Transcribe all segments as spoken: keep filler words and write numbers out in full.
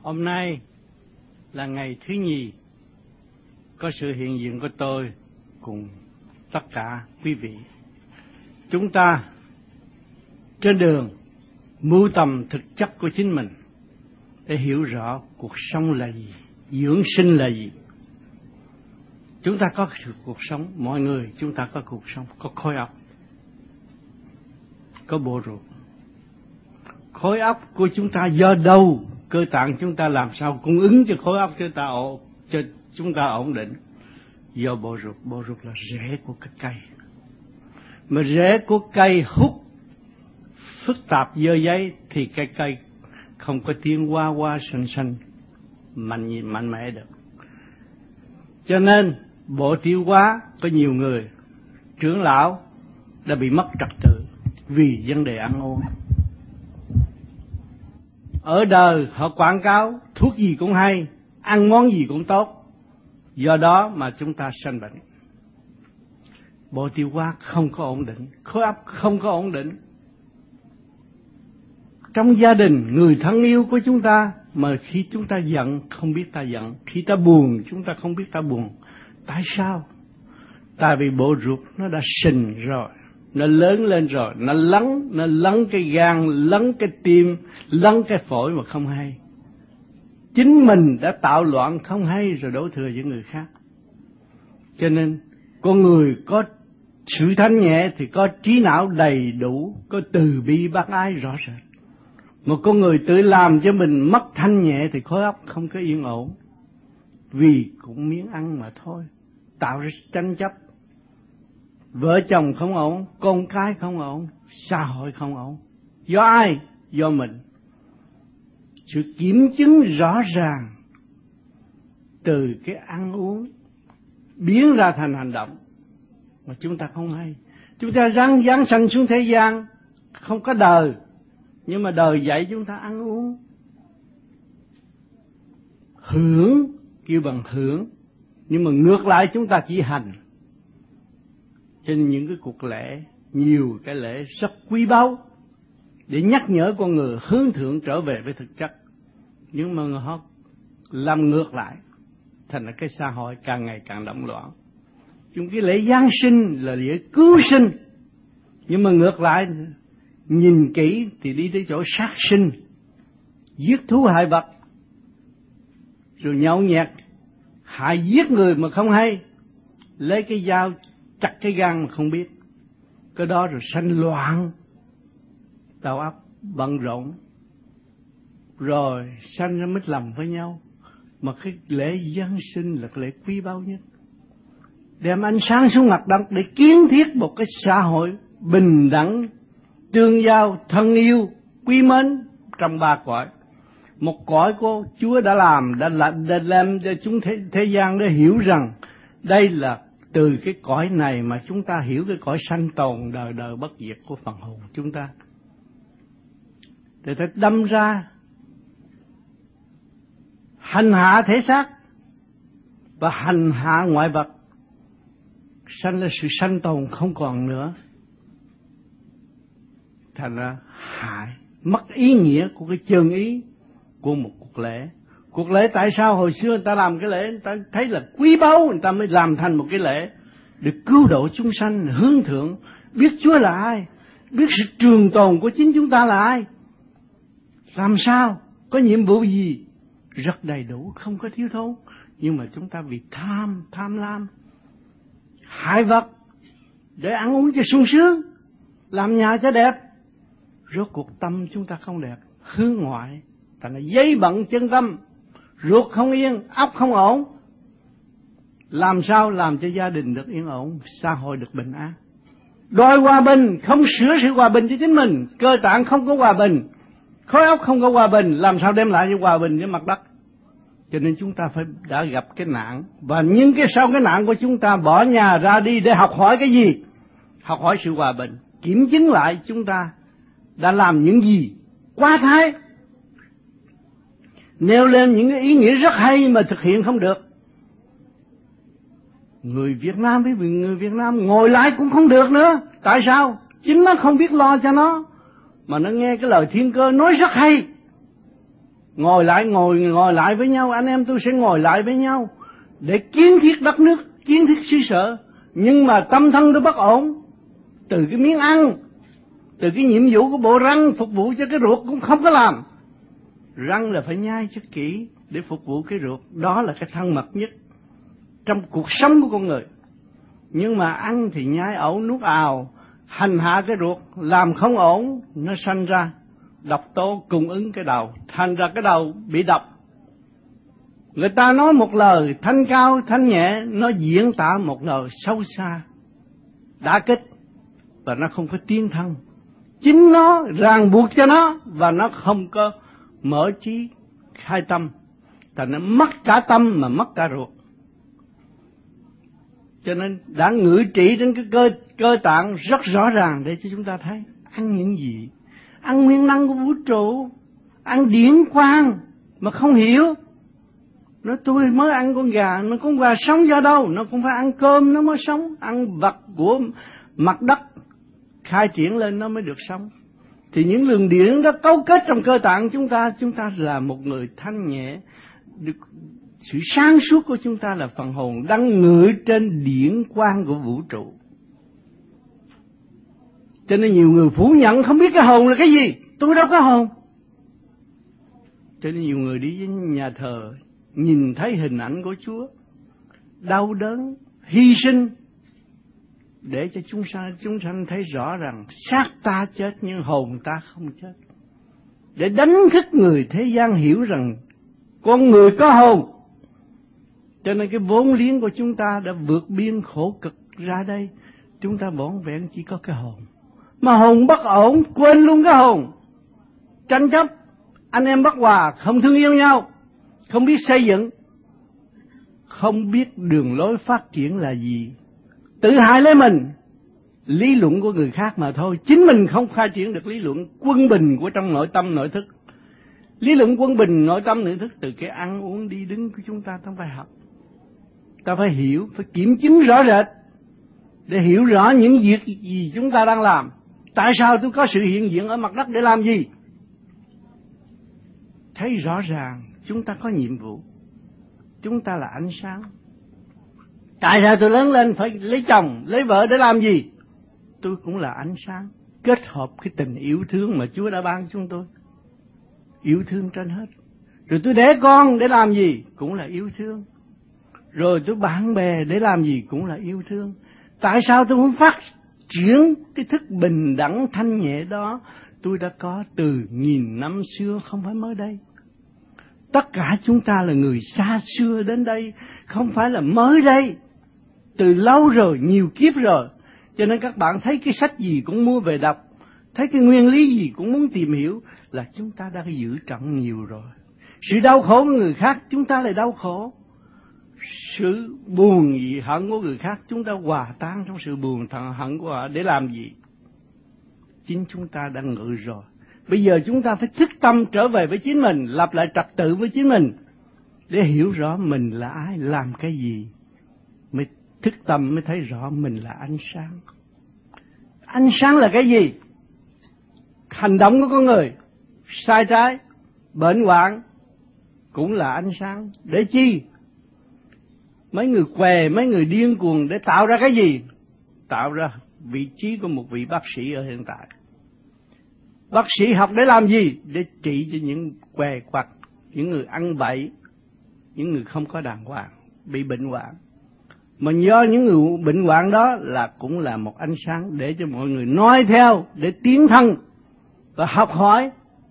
Hôm nay là ngày thứ nhì có sự hiện diện của tôi cùng tất cả quý vị. Chúng ta trên đường mưu tầm thực chất của chính mình để hiểu rõ cuộc sống là gì, dưỡng sinh là gì. Chúng ta có cuộc sống, mọi người chúng ta có cuộc sống, có khối óc, có bộ ruột. Khối óc của chúng ta do đâu? Cơ tạng chúng ta làm sao cung ứng cho khối óc chúng ta ổn, cho chúng ta ổn định? Do bộ ruột. Bộ ruột là rễ của cái cây. Mà rễ của cây hút phức tạp dơ giấy thì cái cây không có tiến hoa hoa xanh xanh mạnh mạnh mẽ được. Cho nên bộ tiêu hóa có nhiều người trưởng lão đã bị mất trật tự vì vấn đề ăn uống. Ở đời họ quảng cáo thuốc gì cũng hay, ăn món gì cũng tốt, do đó mà chúng ta sanh bệnh. Bộ tiêu hóa không có ổn định, khối óc không có ổn định. Trong gia đình, người thân yêu của chúng ta, mà khi chúng ta giận không biết ta giận, khi ta buồn chúng ta không biết ta buồn. Tại sao? Tại vì bộ ruột nó đã sình rồi, nó lớn lên rồi, nó lấn, nó lấn cái gan, lấn cái tim, lấn cái phổi mà không hay. Chính mình đã tạo loạn không hay rồi đổ thừa với người khác. Cho nên con người có sự thanh nhẹ thì có trí não đầy đủ, có từ bi bác ái rõ rệt. Một con người tự làm cho mình mất thanh nhẹ thì khối óc không có yên ổn. Vì cũng miếng ăn mà thôi, tạo ra tranh chấp. Vợ chồng không ổn, con cái không ổn, xã hội không ổn. Do ai? Do mình. Sự kiểm chứng rõ ràng từ cái ăn uống biến ra thành hành động mà chúng ta không hay. Chúng ta răng giáng sanh xuống thế gian không có đời, nhưng mà đời dạy chúng ta ăn uống hưởng, kêu bằng hưởng, nhưng mà ngược lại chúng ta chỉ hành. Cho nên những cái cuộc lễ, nhiều cái lễ rất quý báu để nhắc nhở con người hướng thượng trở về với thực chất. Nhưng mà họ làm ngược lại, thành ra cái xã hội càng ngày càng động loạn. Chúng cái lễ Giáng sinh là lễ cứu sinh, nhưng mà ngược lại nhìn kỹ thì đi tới chỗ sát sinh, giết thú hại vật, rồi nhậu nhẹt hại giết người mà không hay, lấy cái dao chặt cái gan mà không biết. Cái đó rồi sanh loạn, đầu óc bận rộn, rồi sanh ra mít lầm với nhau. Mà cái lễ Giáng sinh là cái lễ quý báu nhất, đem ánh sáng xuống mặt đất để kiến thiết một cái xã hội bình đẳng, tương giao, thân yêu, quý mến trong ba cõi. Một cõi của Chúa đã làm, đã, đã làm cho chúng thế, thế gian để hiểu rằng đây là từ cái cõi này mà chúng ta hiểu cái cõi sanh tồn đời đời bất diệt của phần hồn chúng ta. Để ta đâm ra hành hạ thể xác và hành hạ ngoại vật, sanh ra sự sanh tồn không còn nữa. Thành ra hại, mất ý nghĩa của cái chân ý của một cuộc lễ. Cuộc lễ tại sao hồi xưa người ta làm cái lễ, người ta thấy là quý báu, người ta mới làm thành một cái lễ để cứu độ chúng sanh, hướng thượng, biết Chúa là ai, biết sự trường tồn của chính chúng ta là ai, làm sao, có nhiệm vụ gì, rất đầy đủ, không có thiếu thốn. Nhưng mà chúng ta vì tham, tham lam, hại vật để ăn uống cho sung sướng, làm nhà cho đẹp, rốt cuộc tâm chúng ta không đẹp, hướng ngoại, thành là giấy bận chân tâm, ruột không yên, óc không ổn. Làm sao làm cho gia đình được yên ổn, xã hội được bình an? Đòi hòa bình, không sửa sự hòa bình cho chính mình, cơ tạng không có hòa bình, khối óc không có hòa bình, làm sao đem lại cho hòa bình với mặt đất? Cho nên chúng ta phải đã gặp cái nạn, và những cái sau cái nạn của chúng ta bỏ nhà ra đi để học hỏi cái gì? Học hỏi sự hòa bình, kiểm chứng lại chúng ta đã làm những gì quá thái, nêu lên những cái ý nghĩa rất hay mà thực hiện không được. Người Việt Nam với người Việt Nam ngồi lại cũng không được nữa. Tại sao? Chính nó không biết lo cho nó, mà nó nghe cái lời thiên cơ nói rất hay, Ngồi lại, ngồi ngồi lại với nhau, anh em tôi sẽ ngồi lại với nhau để kiến thiết đất nước, kiến thiết xứ sở. Nhưng mà tâm thân tôi bất ổn, từ cái miếng ăn, từ cái nhiệm vụ của bộ răng phục vụ cho cái ruột cũng không có làm. Răng là phải nhai cho kỹ để phục vụ cái ruột, đó là cái thân mật nhất trong cuộc sống của con người. Nhưng mà ăn thì nhai ẩu nuốt ào, hành hạ cái ruột, làm không ổn, nó sanh ra độc tố cung ứng cái đầu, thành ra cái đầu bị độc. Người ta nói một lời thanh cao thanh nhẹ, nó diễn tả một lời sâu xa, đả kích, và nó không có tiến thân. Chính nó ràng buộc cho nó, và nó không có mở trí khai tâm, thành nó mất cả tâm mà mất cả ruột. Cho nên đã ngự trị đến cái cơ cơ tạng rất rõ ràng để cho chúng ta thấy ăn những gì. Ăn nguyên năng của vũ trụ, ăn điển quang mà không hiểu. Nó tôi mới ăn con gà, nó con gà sống do đâu? Nó cũng phải ăn cơm nó mới sống, ăn vật của mặt đất khai triển lên nó mới được sống. Thì những luồng điển đó cấu kết trong cơ tạng chúng ta, chúng ta là một người thanh nhẹ. Được, sự sáng suốt của chúng ta là phần hồn đang ngự trên điển quang của vũ trụ. Cho nên nhiều người phủ nhận không biết cái hồn là cái gì. Tôi đâu có hồn. Cho nên nhiều người đi với nhà thờ, nhìn thấy hình ảnh của Chúa, đau đớn, hy sinh, để cho chúng sanh, chúng sanh thấy rõ rằng xác ta chết nhưng hồn ta không chết. Để đánh thức người thế gian hiểu rằng con người có hồn. Cho nên cái vốn liếng của chúng ta đã vượt biên khổ cực ra đây. Chúng ta vỏn vẹn chỉ có cái hồn. Mà hồn bất ổn, quên luôn cái hồn. Tranh chấp, anh em bất hòa, không thương yêu nhau, không biết xây dựng, không biết đường lối phát triển là gì. Tự hại lấy mình, lý luận của người khác mà thôi. Chính mình không khai triển được lý luận quân bình của trong nội tâm nội thức. Lý luận quân bình nội tâm nội thức từ cái ăn uống đi đứng của chúng ta, ta phải học. Ta phải hiểu, phải kiểm chứng rõ rệt để hiểu rõ những việc gì chúng ta đang làm. Tại sao tôi có sự hiện diện ở mặt đất để làm gì? Thấy rõ ràng chúng ta có nhiệm vụ. Chúng ta là ánh sáng. Tại sao tôi lớn lên phải lấy chồng, lấy vợ để làm gì? Tôi cũng là ánh sáng, kết hợp cái tình yêu thương mà Chúa đã ban chúng tôi. Yêu thương trên hết. Rồi tôi đẻ con để làm gì? Cũng là yêu thương. Rồi tôi bạn bè để làm gì? Cũng là yêu thương. Tại sao tôi không phát triển cái thức bình đẳng thanh nhẹ đó? Tôi đã có từ nghìn năm xưa, không phải mới đây. Tất cả chúng ta là người xa xưa đến đây, không phải là mới đây. Từ lâu rồi, nhiều kiếp rồi. Cho nên các bạn thấy cái sách gì cũng mua về đọc, thấy cái nguyên lý gì cũng muốn tìm hiểu, là chúng ta đã giữ trọng nhiều rồi. Sự đau khổ của người khác chúng ta lại đau khổ. Sự buồn gì hận của người khác chúng ta hòa tan trong sự buồn thận hận của họ để làm gì? Chính chúng ta đã ngự rồi. Bây giờ chúng ta phải thức tâm trở về với chính mình, lập lại trật tự với chính mình, để hiểu rõ mình là ai, làm cái gì. Mới thức tâm mới thấy rõ mình là ánh sáng. Ánh sáng là cái gì? Hành động của con người, sai trái, bệnh hoạn cũng là ánh sáng. Để chi? Mấy người què, mấy người điên cuồng để tạo ra cái gì? Tạo ra vị trí của một vị bác sĩ ở hiện tại. Bác sĩ học để làm gì? Để trị cho những què quặt, những người ăn bậy, những người không có đàng hoàng, bị bệnh hoạn. Mà do những người bệnh hoạn đó là cũng là một ánh sáng để cho mọi người nói theo, để tiến thân và học hỏi,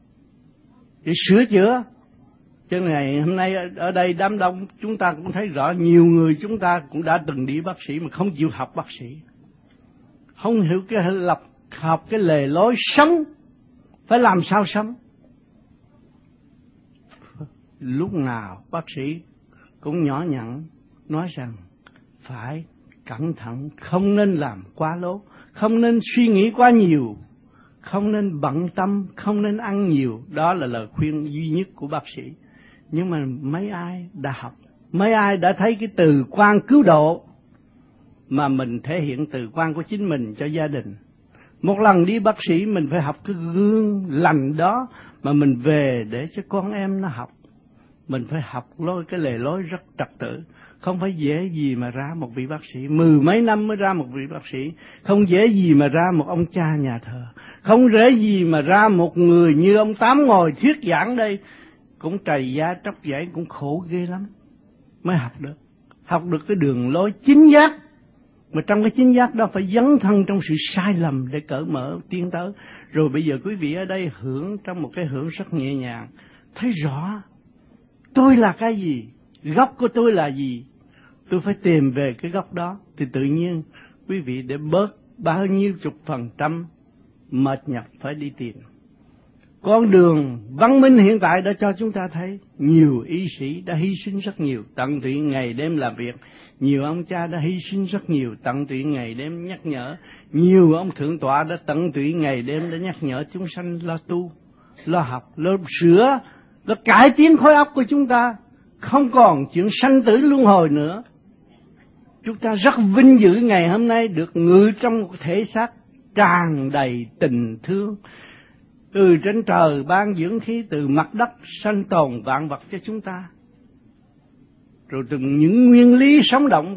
để sửa chữa. Cho ngày hôm nay ở đây đám đông chúng ta cũng thấy rõ, nhiều người chúng ta cũng đã từng đi bác sĩ mà không chịu học bác sĩ, không hiểu cái lập học cái lề lối sống phải làm sao sống. Lúc nào bác sĩ cũng nhỏ nhặn nói rằng phải cẩn thận, không nên làm quá lố, không nên suy nghĩ quá nhiều, không nên bận tâm, không nên ăn nhiều. Đó là lời khuyên duy nhất của bác sĩ. Nhưng mà mấy ai đã học, mấy ai đã thấy cái từ quan cứu độ mà mình thể hiện từ quan của chính mình cho gia đình, Một lần đi bác sĩ mình phải học cái gương lành đó, mà mình về để cho con em nó học. Mình phải học lối cái lề lối rất trật tự. Không phải dễ gì mà ra một vị bác sĩ, mười mấy năm mới ra một vị bác sĩ. Không dễ gì mà ra một ông cha nhà thờ. Không dễ gì mà ra một người như ông Tám ngồi thuyết giảng đây. Cũng trầy da tróc dãy, cũng khổ ghê lắm. Mới học được. Học được cái đường lối chính giác. Mà trong cái chính giác đó phải dấn thân trong sự sai lầm để cởi mở tiến tới. Rồi bây giờ quý vị ở đây hưởng trong một cái hưởng rất nhẹ nhàng. Thấy rõ tôi là cái gì, gốc của tôi là gì. Tôi phải tìm về cái gốc đó. Thì tự nhiên quý vị để bớt bao nhiêu chục phần trăm mệt nhọc phải đi tìm. Con đường văn minh hiện tại đã cho chúng ta thấy nhiều y sĩ đã hy sinh rất nhiều, tận tụy ngày đêm làm việc. Nhiều ông cha đã hy sinh rất nhiều, tận tụy ngày đêm nhắc nhở. Nhiều ông thượng tọa đã tận tụy ngày đêm để nhắc nhở chúng sanh lo tu, lo học, lo sửa, lo cải tiến khối óc của chúng ta. Không còn chuyện sanh tử luân hồi nữa. Chúng ta rất vinh dự ngày hôm nay được ngự trong một thể xác tràn đầy tình thương. Từ trên trời ban dưỡng khí, từ mặt đất sanh tồn vạn vật cho chúng ta. Rồi từ những nguyên lý sống động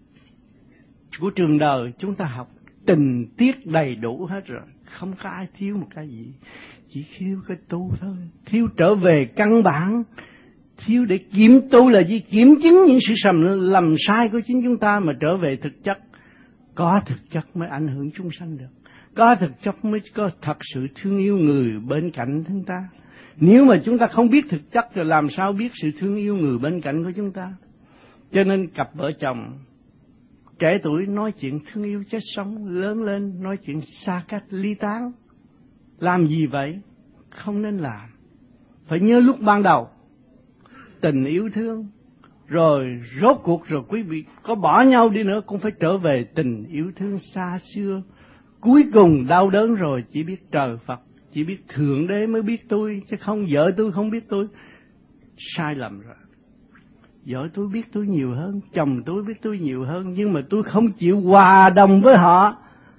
của trường đời chúng ta học tình tiết đầy đủ hết rồi. Không có ai thiếu một cái gì. Chỉ thiếu cái tu thôi. Thiếu trở về căn bản. Thiếu để kiểm tu là gì? Kiểm chứng những sự sầm lầm sai của chính chúng ta mà trở về thực chất. Có thực chất mới ảnh hưởng chúng sanh được. Có thực chất mới có thật sự thương yêu người bên cạnh chúng ta. Nếu mà chúng ta không biết thực chất thì làm sao biết sự thương yêu người bên cạnh của chúng ta. Cho nên cặp vợ chồng trẻ tuổi nói chuyện thương yêu chết sống, lớn lên nói chuyện xa cách ly tán. Làm gì vậy? Không nên làm. Phải nhớ lúc ban đầu tình yêu thương, rồi rốt cuộc rồi quý vị có bỏ nhau đi nữa cũng phải trở về tình yêu thương xa xưa. Cuối cùng đau đớn rồi chỉ biết trời Phật, chỉ biết Thượng Đế mới biết tôi, chứ không vợ tôi không biết tôi. Sai lầm rồi. Vợ tôi biết tôi nhiều hơn, chồng tôi biết tôi nhiều hơn, nhưng mà tôi không chịu hòa đồng với họ.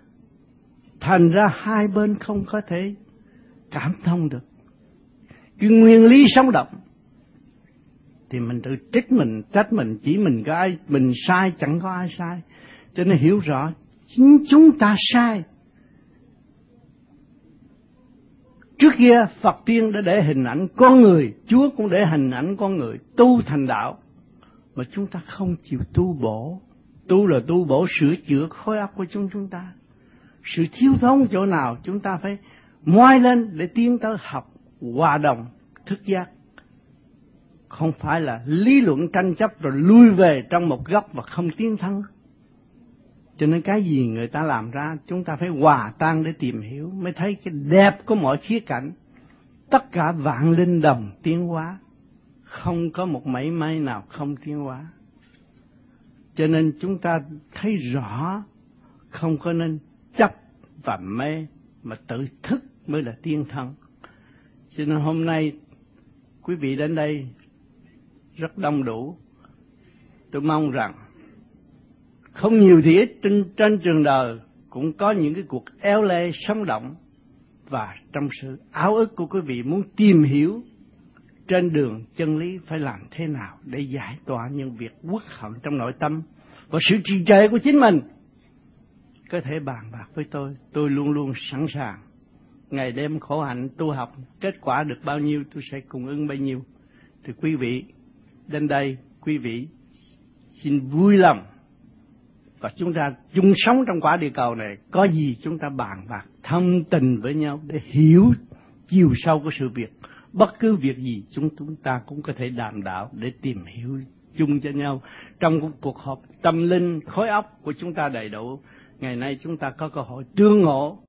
Thành ra hai bên không có thể cảm thông được. Cái nguyên lý sống động thì mình tự trách mình, trách mình, chỉ mình có ai, mình sai chẳng có ai sai. Cho nên hiểu rõ chính chúng ta sai. Trước kia Phật tiên đã để hình ảnh con người, Chúa cũng để hình ảnh con người tu thành đạo. Mà chúng ta không chịu tu bổ. Tu là tu bổ sửa chữa khối óc của chúng chúng ta. Sự thiếu thốn chỗ nào chúng ta phải moi lên để tiến tới học hòa đồng thức giác. Không phải là lý luận tranh chấp rồi lui về trong một góc và không tiến thân. Cho nên cái gì người ta làm ra chúng ta phải hòa tan để tìm hiểu, mới thấy cái đẹp của mọi khía cạnh. Tất cả vạn linh đồng tiến hóa, không có một mảy may nào không tiến hóa. Cho nên chúng ta thấy rõ, không có nên chấp và mê, mà tự thức mới là tiên thân. Cho nên hôm nay quý vị đến đây rất đông đủ. Tôi mong rằng không nhiều thì ít trên, trên trường đời cũng có những cái cuộc éo le sống động, và trong sự áo ức của quý vị muốn tìm hiểu trên đường chân lý phải làm thế nào để giải tỏa những việc uất hận trong nội tâm và sự trì trệ của chính mình. Có thể bàn bạc với tôi, tôi luôn luôn sẵn sàng. Ngày đêm khổ hạnh tu học, kết quả được bao nhiêu tôi sẽ cung ứng bấy nhiêu. Thì quý vị đến đây, quý vị xin vui lòng và chúng ta chung sống trong quả địa cầu này. Có gì chúng ta bàn bạc thâm tình với nhau để hiểu chiều sâu của sự việc. Bất cứ việc gì chúng chúng ta cũng có thể đàm đạo để tìm hiểu chung cho nhau. Trong cuộc họp tâm linh khối óc của chúng ta đầy đủ, ngày nay chúng ta có cơ hội tương ngộ